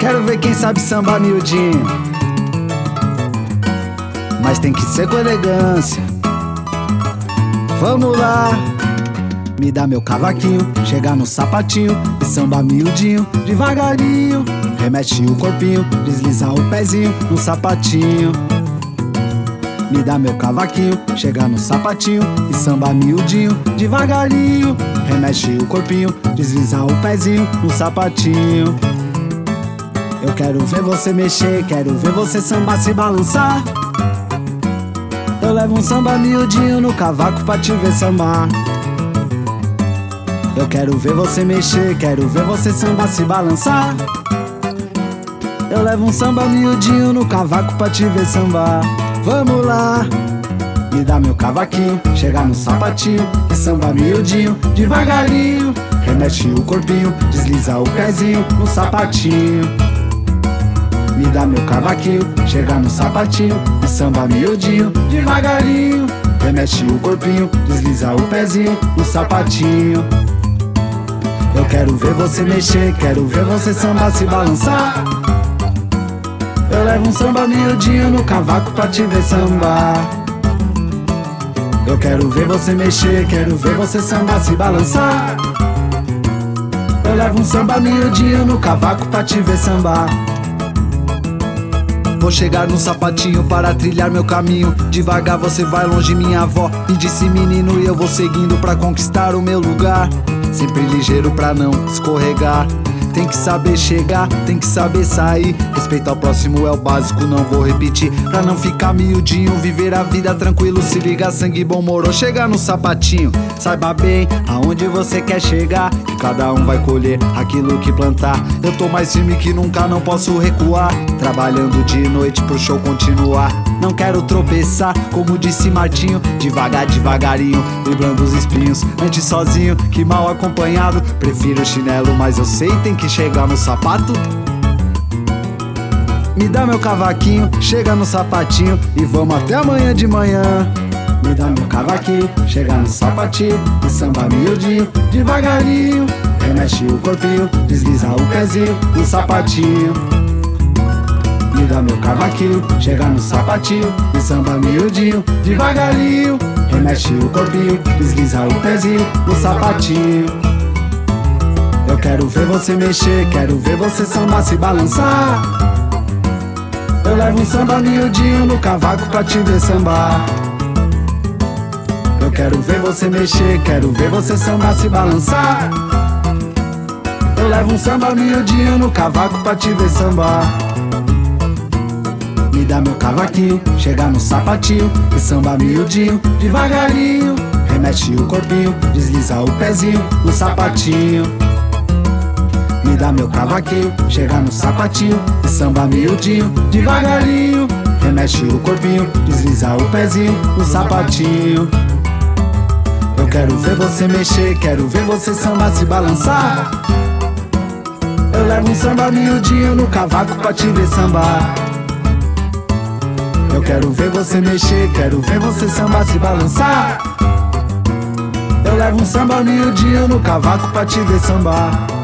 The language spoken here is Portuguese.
Quero ver quem sabe sambar miudinho, mas tem que ser com elegância. Vamos lá, me dá meu cavaquinho, chegar no sapatinho e samba miudinho, devagarinho. Remexe o corpinho, desliza o pezinho no sapatinho. Me dá meu cavaquinho, chegar no sapatinho e samba miudinho, devagarinho. Remexe o corpinho, desliza o pezinho no sapatinho. Eu quero ver você mexer, quero ver você sambar, se balançar. Eu levo um samba miudinho no cavaco pra te ver sambar. Eu quero ver você mexer, quero ver você sambar, se balançar. Eu levo um samba miudinho no cavaco pra te ver sambar. Vamos lá, me dá meu cavaquinho, chegar no sapatinho e samba miudinho, devagarinho. Remexe o corpinho, desliza o pezinho no sapatinho. Me dá meu cavaquinho, chegar no sapatinho e samba miudinho, devagarinho. Remexe o corpinho, desliza o pezinho no sapatinho. Eu quero ver você mexer, quero ver você sambar, se balançar. Eu levo um samba miudinho no cavaco pra te ver sambar. Eu quero ver você mexer, quero ver você sambar, se balançar. Eu levo um samba miudinho no cavaco pra te ver sambar. Vou chegar no sapatinho para trilhar meu caminho. Devagar você vai longe, minha avó me disse menino, e eu vou seguindo pra conquistar o meu lugar. Sempre ligeiro pra não escorregar. Tem que saber chegar, tem que saber sair. Respeitar o próximo é o básico, não vou repetir. Pra não ficar miudinho, viver a vida tranquilo. Se liga, sangue bom, moro, chega no sapatinho. Saiba bem aonde você quer chegar, que cada um vai colher aquilo que plantar. Eu tô mais firme que nunca, não posso recuar. Trabalhando de noite pro show continuar. Não quero tropeçar, como disse Martinho. Devagar, devagarinho, driblando os espinhos. Antes sozinho, que mal acompanhado. Prefiro o chinelo, mas eu sei tem que chegar no sapato. Me dá meu cavaquinho, chega no sapatinho e vamos até amanhã de manhã. Me dá meu cavaquinho, chega no sapatinho e samba miudinho, devagarinho. Remexe o corpinho, desliza o pezinho no sapatinho. Me dá meu cavaquinho, chega no sapatinho e samba miudinho, devagarinho. Remexe o corpinho, desliza o pezinho no sapatinho. Eu quero ver você mexer, quero ver você sambar, se balançar. Eu levo um samba miudinho no cavaco pra te ver sambar. Eu quero ver você mexer, quero ver você sambar, se balançar. Eu levo um samba miudinho no cavaco pra te ver sambar. Me dá meu cavaquinho, chega no sapatinho e samba miudinho, devagarinho. Remexe o corpinho, desliza o pezinho no sapatinho. Me dá meu cavaquinho, chega no sapatinho e samba miudinho, devagarinho. Remexe o corpinho, desliza o pezinho no sapatinho. Eu quero ver você mexer, quero ver você sambar, se balançar. Eu levo um samba miudinho no cavaco pra te ver sambar. Eu quero ver você mexer, quero ver você sambar, se balançar. Eu levo um samba miudinho no cavaco pra te ver sambar.